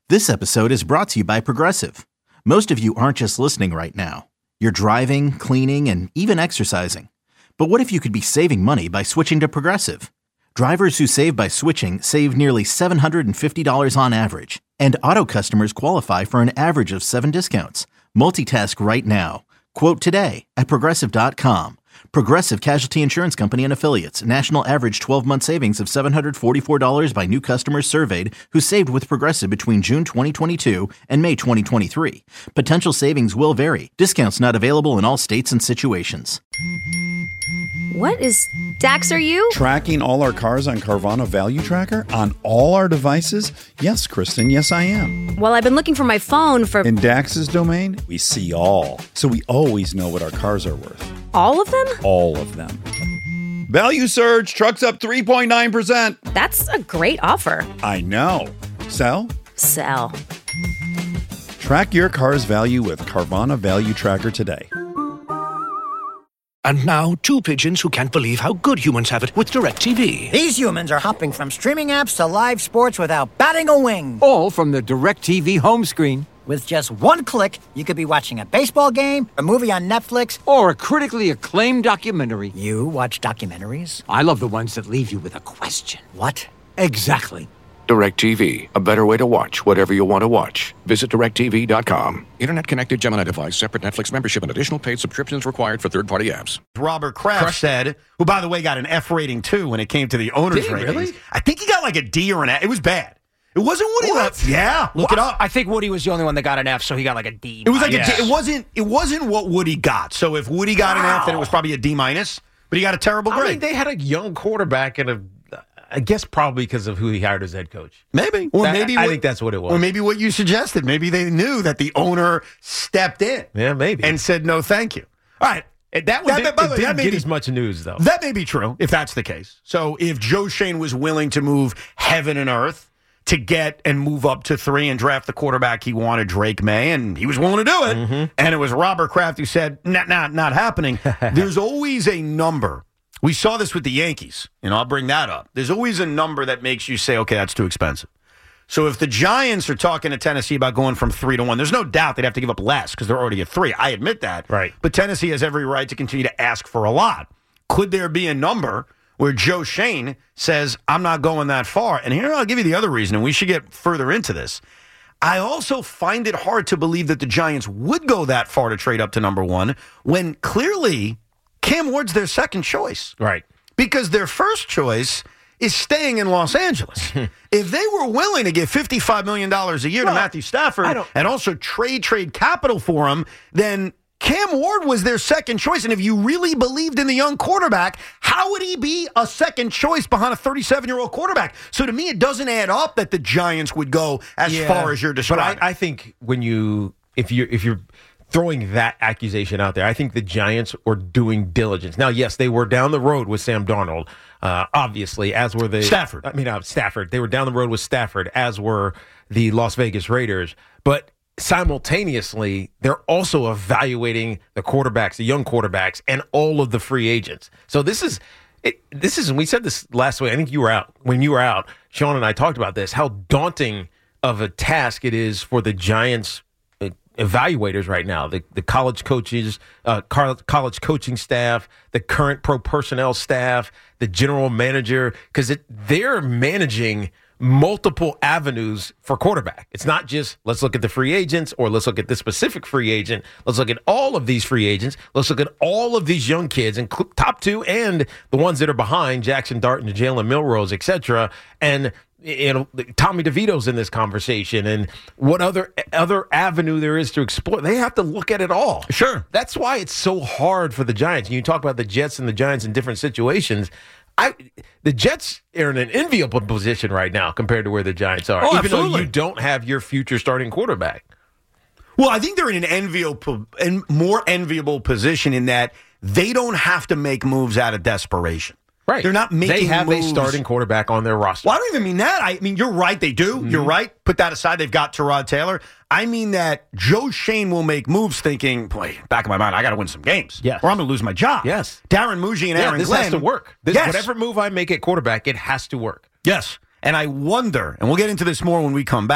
This episode is brought to you by Progressive. Most of you aren't just listening right now. You're driving, cleaning, and even exercising. But what if you could be saving money by switching to Progressive? Drivers who save by switching save nearly $750 on average. And auto customers qualify for an average of 7 discounts. Multitask right now. Quote today at Progressive.com. Progressive Casualty Insurance Company and Affiliates. National average 12-month savings of $744 by new customers surveyed who saved with Progressive between June 2022 and May 2023. Potential savings will vary. Discounts not available in all states and situations. What is Dax, are you? Tracking all our cars on Carvana Value Tracker on all our devices? Yes, Kristen, yes, I am. Well, I've been looking for my phone for... In Dax's domain, we see all. So we always know what our cars are worth. All of them? All of them. Value surge, trucks up 3.9%. That's a great offer. I know. Sell? Sell. Track your car's value with Carvana Value Tracker today. And now, two pigeons who can't believe how good humans have it with DirecTV. These humans are hopping from streaming apps to live sports without batting a wing. All from the DirecTV home screen. With just one click, you could be watching a baseball game, a movie on Netflix, or a critically acclaimed documentary. You watch documentaries? I love the ones that leave you with a question. What? Exactly. DirecTV, a better way to watch whatever you want to watch. Visit DirecTV.com. Internet-connected Gemini device, separate Netflix membership, and additional paid subscriptions required for third-party apps. Robert Kraft said, who, by the way, got an F rating, too, when it came to the owner's ratings. Really? I think he got like a D or an F. It was bad. It wasn't Woody left. Yeah, look it up. I think Woody was the only one that got an F, so he got like a D. It was like a D. It wasn't what Woody got. So if Woody got an F, then it was probably a D minus. But he got a terrible grade. I mean, they had a young quarterback and I guess probably because of who he hired as head coach. Maybe. I think that's what it was. Or maybe what you suggested. Maybe they knew that the owner stepped in. Yeah, maybe. And said, no, thank you. All right. That didn't get as much news, though. That may be true, if that's the case. So if Joe Schoen was willing to move heaven and earth to get and move up to 3 and draft the quarterback he wanted, Drake May, and he was willing to do it, and it was Robert Kraft who said, not happening, there's always a number. We saw this with the Yankees, and I'll bring that up. There's always a number that makes you say, okay, that's too expensive. So if the Giants are talking to Tennessee about going from 3 to 1, there's no doubt they'd have to give up less because they're already at 3. I admit that. Right. But Tennessee has every right to continue to ask for a lot. Could there be a number where Joe Schoen says, I'm not going that far? And here I'll give you the other reason, and we should get further into this. I also find it hard to believe that the Giants would go that far to trade up to number 1 when clearly Cam Ward's their second choice. Right. Because their first choice is staying in Los Angeles. If they were willing to give $55 million a year to Matthew Stafford and also trade capital for him, then Cam Ward was their second choice. And if you really believed in the young quarterback, how would he be a second choice behind a 37-year-old quarterback? So to me, it doesn't add up that the Giants would go as far as you're describing. But I think if you're throwing that accusation out there, I think the Giants are doing diligence. Now, yes, they were down the road with Sam Darnold, obviously, as were the Stafford. Stafford. They were down the road with Stafford, as were the Las Vegas Raiders. But simultaneously, they're also evaluating the quarterbacks, the young quarterbacks, and all of the free agents. So this is, and we said this last week. I think you were out. When you were out, Sean and I talked about this, how daunting of a task it is for the Giants evaluators right now, the college coaches, college coaching staff, the current pro personnel staff, the general manager, because they're managing multiple avenues for quarterback. It's not just let's look at the free agents or let's look at this specific free agent. Let's look at all of these free agents. Let's look at all of these young kids and top 2 and the ones that are behind, Jackson Dart and Jalen Milrose, etc. And Tommy DeVito's in this conversation and what other avenue there is to explore. They have to look at it all. Sure. That's why it's so hard for the Giants. And you talk about the Jets and the Giants in different situations. The Jets are in an enviable position right now compared to where the Giants are, even though you don't have your future starting quarterback. Well, I think they're in an more enviable position in that they don't have to make moves out of desperation. Right. They're not making moves. They have a starting quarterback on their roster. Well, I don't even mean that. I mean, you're right, they do. Mm-hmm. You're right. Put that aside. They've got Tyrod Taylor. I mean that Joe Schoen will make moves thinking, boy, back of my mind, I got to win some games. Yes. Or I'm going to lose my job. Yes. Darren Muji and Aaron this Glenn. has to work. Yes. Whatever move I make at quarterback, it has to work. Yes. And I wonder, and we'll get into this more when we come back,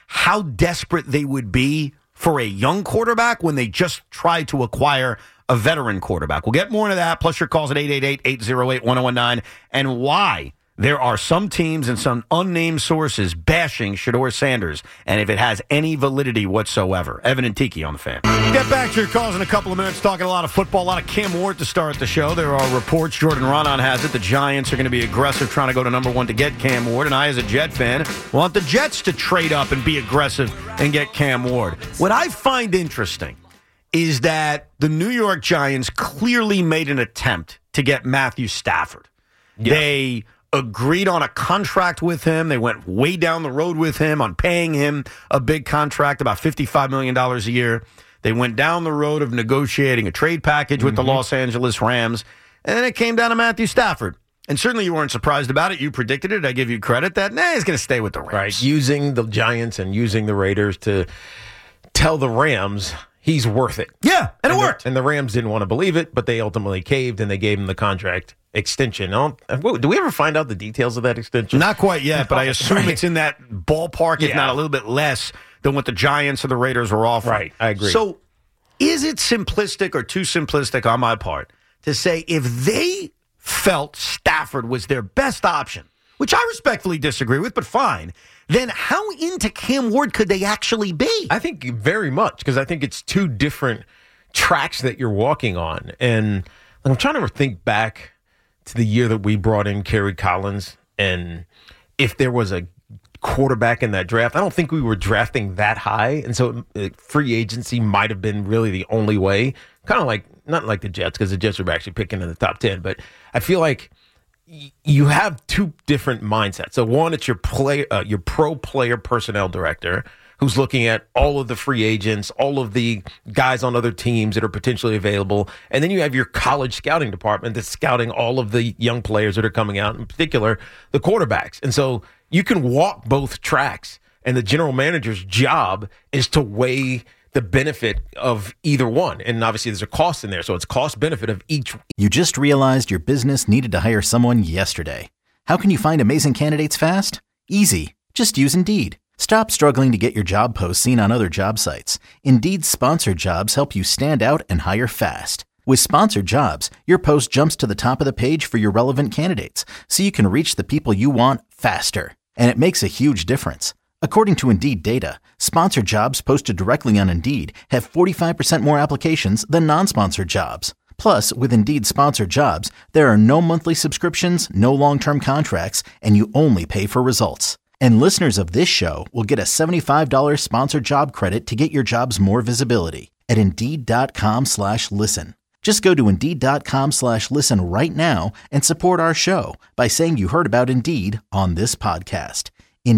how desperate they would be for a young quarterback when they just tried to acquire a veteran quarterback. We'll get more into that, plus your calls at 888-808-1019, and why there are some teams and some unnamed sources bashing Shedeur Sanders, and if it has any validity whatsoever. Evan and Tiki on the Fan. Get back to your calls in a couple of minutes, talking a lot of football, a lot of Cam Ward to start the show. There are reports, Jordan Ronan has it, the Giants are going to be aggressive trying to go to number one to get Cam Ward, and I, as a Jet fan, want the Jets to trade up and be aggressive and get Cam Ward. What I find interesting is that the New York Giants clearly made an attempt to get Matthew Stafford. Yeah. They agreed on a contract with him. They went way down the road with him on paying him a big contract, about $55 million a year. They went down the road of negotiating a trade package with the Los Angeles Rams, and then it came down to Matthew Stafford. And certainly you weren't surprised about it. You predicted it. I give you credit that, he's going to stay with the Rams. Right, using the Giants and using the Raiders to tell the Rams he's worth it. Yeah, and it worked. And the Rams didn't want to believe it, but they ultimately caved, and they gave him the contract extension. Do we ever find out the details of that extension? Not quite yet, but I assume it's in that ballpark, if not a little bit less than what the Giants or the Raiders were offering. Right, I agree. So is it simplistic or too simplistic on my part to say if they felt Stafford was their best option, which I respectfully disagree with, but fine, then how into Cam Ward could they actually be? I think very much, because I think it's two different tracks that you're walking on. And I'm trying to think back to the year that we brought in Kerry Collins, and if there was a quarterback in that draft, I don't think we were drafting that high, and so free agency might have been really the only way. Kind of like, not like the Jets, because the Jets are actually picking in the top 10, but I feel like you have two different mindsets. So one, it's your pro player personnel director, who's looking at all of the free agents, all of the guys on other teams that are potentially available. And then you have your college scouting department that's scouting all of the young players that are coming out, in particular, the quarterbacks. And so you can walk both tracks, and the general manager's job is to weigh the benefit of either one. And obviously there's a cost in there, so it's cost benefit of each. You just realized your business needed to hire someone yesterday. How can you find amazing candidates fast? Easy. Just use Indeed. Stop struggling to get your job posts seen on other job sites. Indeed's sponsored jobs help you stand out and hire fast. With sponsored jobs, your post jumps to the top of the page for your relevant candidates, so you can reach the people you want faster. And it makes a huge difference. According to Indeed data, sponsored jobs posted directly on Indeed have 45% more applications than non-sponsored jobs. Plus, with Indeed sponsored jobs, there are no monthly subscriptions, no long-term contracts, and you only pay for results. And listeners of this show will get a $75 sponsored job credit to get your jobs more visibility at Indeed.com/listen. Just go to Indeed.com/listen right now and support our show by saying you heard about Indeed on this podcast.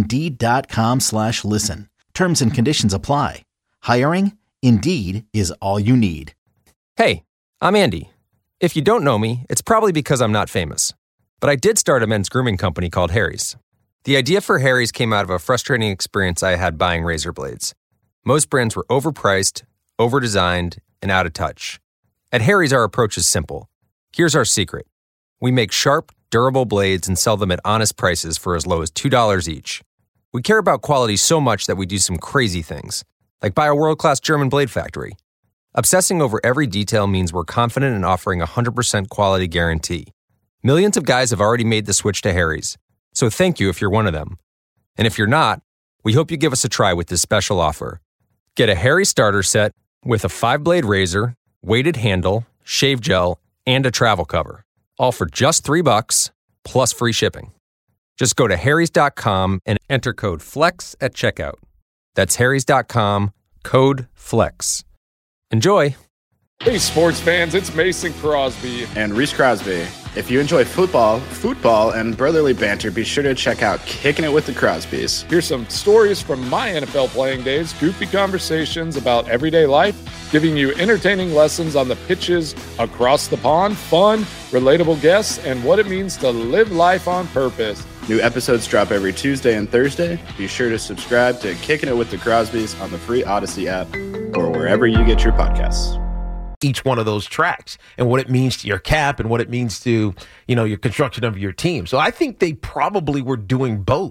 Indeed.com/listen. Terms and conditions apply. Hiring? Indeed is all you need. Hey, I'm Andy. If you don't know me, it's probably because I'm not famous. But I did start a men's grooming company called Harry's. The idea for Harry's came out of a frustrating experience I had buying razor blades. Most brands were overpriced, overdesigned, and out of touch. At Harry's, our approach is simple. Here's our secret. We make sharp, durable blades and sell them at honest prices for as low as $2 each. We care about quality so much that we do some crazy things, like buy a world-class German blade factory. Obsessing over every detail means we're confident in offering a 100% quality guarantee. Millions of guys have already made the switch to Harry's, so thank you if you're one of them. And if you're not, we hope you give us a try with this special offer. Get a Harry's starter set with a 5-blade razor, weighted handle, shave gel, and a travel cover. All for just $3 plus free shipping. Just go to harrys.com and enter code FLEX at checkout. That's harrys.com, code FLEX. Enjoy. Hey, sports fans, it's Mason Crosby. And Reese Crosby. If you enjoy football, and brotherly banter, be sure to check out Kicking It with the Crosbys. Here's some stories from my NFL playing days, goofy conversations about everyday life, giving you entertaining lessons on the pitches across the pond, fun, relatable guests, and what it means to live life on purpose. New episodes drop every Tuesday and Thursday. Be sure to subscribe to Kicking It with the Crosbys on the free Odyssey app or wherever you get your podcasts. Each one of those tracks and what it means to your cap and what it means to, your construction of your team. So I think they probably were doing both.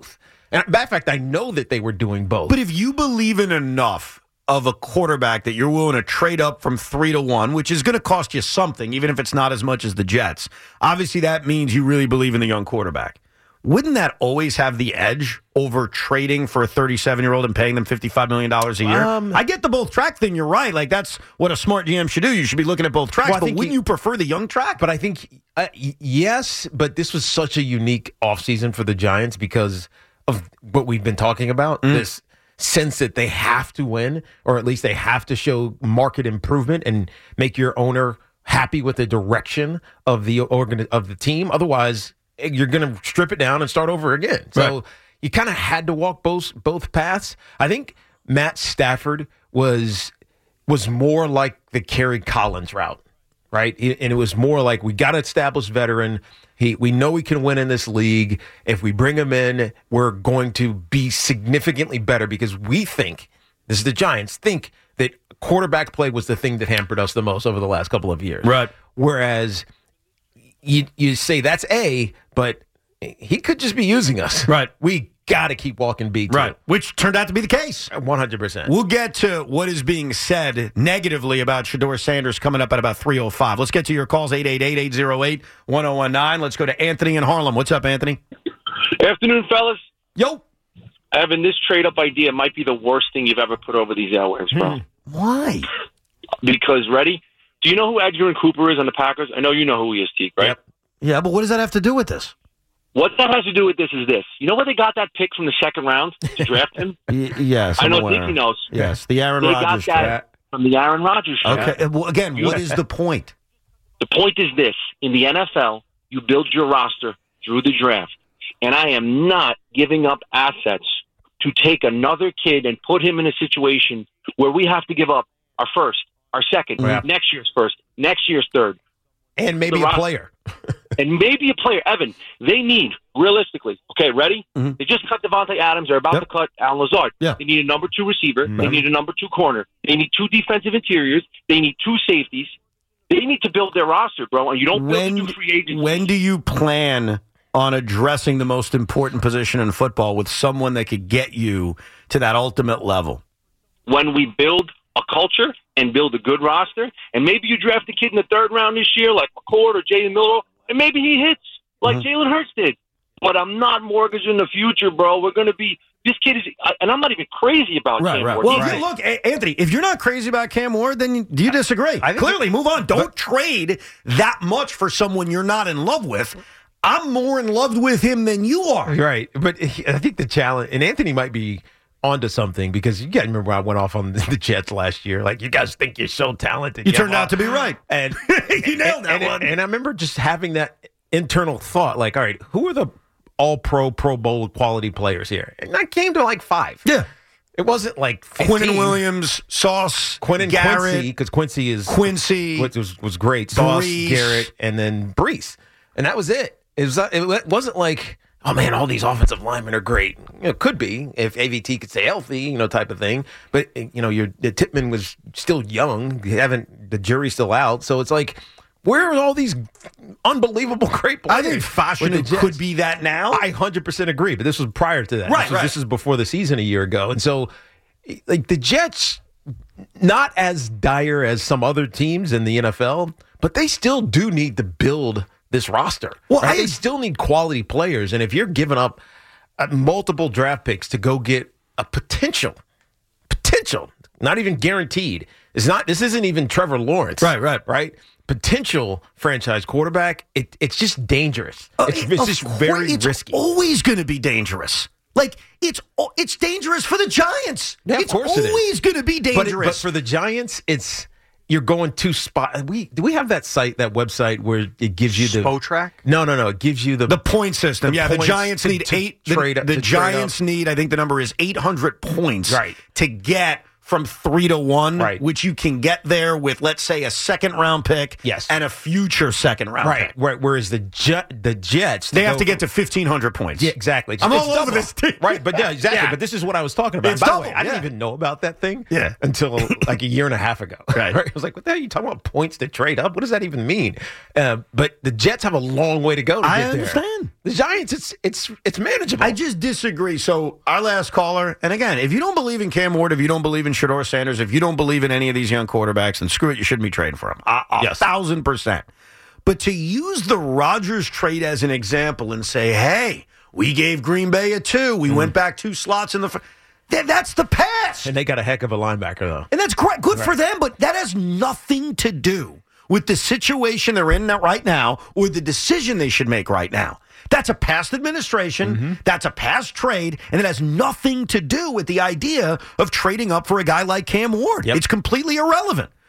And matter of fact, I know that they were doing both. But if you believe in enough of a quarterback that you're willing to trade up from 3 to 1, which is going to cost you something, even if it's not as much as the Jets, obviously that means you really believe in the young quarterback. Wouldn't that always have the edge over trading for a 37-year-old and paying them $55 million a year? I get the both track thing. You're right. Like, that's what a smart GM should do. You should be looking at both tracks. But wouldn't you prefer the young track? But I think, yes, but this was such a unique offseason for the Giants because of what we've been talking about, this sense that they have to win, or at least they have to show market improvement and make your owner happy with the direction of the team. Otherwise, you're going to strip it down and start over again. So you kind of had to walk both paths. I think Matt Stafford was more like the Kerry Collins route, right? And it was more like, we got to establish veteran. We know he can win in this league. If we bring him in, we're going to be significantly better because we think, this is the Giants, think that quarterback play was the thing that hampered us the most over the last couple of years. Right. Whereas you say that's A, but he could just be using us. Right. We got to keep walking B, too. Right. Which turned out to be the case. 100%. We'll get to what is being said negatively about Shedeur Sanders coming up at about 3:05. Let's get to your calls, 888-808-1019. Let's go to Anthony in Harlem. What's up, Anthony? Afternoon, fellas. Yo. Evan, this trade-up idea might be the worst thing you've ever put over these airwaves, bro. Why? Because, ready? Do you know who Adrian Cooper is on the Packers? I know you know who he is, Teak, right? Yep. Yeah, but what does that have to do with this? What that has to do with this is this. You know where they got that pick from the second round to draft him? Yes. I know Dickie knows. Yes, the Aaron Rodgers Rodgers trade. They got that from the Aaron Rodgers trade. Okay, well, again, what is the point? The point is this. In the NFL, you build your roster through the draft. And I am not giving up assets to take another kid and put him in a situation where we have to give up our first, our second, next year's first, next year's third. And maybe a player. And maybe a player. Evan, they need, realistically, okay, ready? They just cut Devontae Adams. They're about to cut Alan Lazard. They need a number 2 receiver. They need a number 2 corner. They need 2 defensive interiors. They need 2 safeties. They need to build their roster, bro, and you don't build new free agents. When do you plan on addressing the most important position in football with someone that could get you to that ultimate level? When we build a culture and build a good roster, and maybe you draft a kid in the 3rd round this year like McCord or Jaden Miller, and maybe he hits like Jalen Hurts did. But I'm not mortgaging the future, bro. We're going to be – this kid is – and I'm not even crazy about Cam Ward. Well, look, Anthony, if you're not crazy about Cam Ward, then do you disagree? Clearly, move on. Don't trade that much for someone you're not in love with. I'm more in love with him than you are. Right. But I think the challenge – and Anthony might be – onto something, because you guys remember I went off on the Jets last year. Like, you guys think you're so talented. You turned out to be right. And you nailed that one. And I remember just having that internal thought, like, all right, who are the all-pro, Pro Bowl quality players here? And I came to like 5. Yeah. It wasn't like 15. Quentin Williams, Sauce, Quentin Garrett. Quincy, because Quincy was great. Sauce, Brees. Garrett, and then Brees. And that was it. It wasn't like, oh, man, all these offensive linemen are great. It could be if AVT could stay healthy, type of thing. But, the Tippmann was still young. The jury's still out. So it's like, where are all these unbelievable great players? I think Fashanu could be that now. I 100% agree, but this was prior to that. Right, This is before the season a year ago. And so, like, the Jets, not as dire as some other teams in the NFL, but they still do need to build this roster. Well, right? They still need quality players, and if you're giving up multiple draft picks to go get a potential, not even guaranteed. This isn't even Trevor Lawrence. Right. Potential franchise quarterback. It's just dangerous. It's just very risky. It's always going to be dangerous. Like, it's dangerous for the Giants. Yeah, it's always going to be dangerous. But for the Giants, you're going to spot. Do we have that website where it gives you the Spotrac? No. It gives you the point system. The Giants need 8. The Giants need, I think the number is 800 points to get from 3-1, which you can get there with, let's say, a second-round pick and a future second-round pick. Right. Whereas the Jets, they have to get to 1,500 points. Yeah, exactly. I'm all over this team. Right, but yeah, exactly. Yeah. But this is what I was talking about. It's By double, the way, I didn't even know about that thing until like a year and a half ago. Right. I was like, what the hell are you talking about points to trade up? What does that even mean? But the Jets have a long way to go to get there. I understand. The Giants, it's manageable. I just disagree. So our last caller, and again, if you don't believe in Cam Ward, if you don't believe in Shedeur Sanders, if you don't believe in any of these young quarterbacks, then screw it, you shouldn't be trading for them. 1,000%. But to use the Rodgers trade as an example and say, hey, we gave Green Bay a 2. We went back 2 slots in the that's the past. And they got a heck of a linebacker, though. And that's great. Good for them, but that has nothing to do with the situation they're in right now or the decision they should make right now. That's a past administration. That's a past trade, and it has nothing to do with the idea of trading up for a guy like Cam Ward. It's completely irrelevant.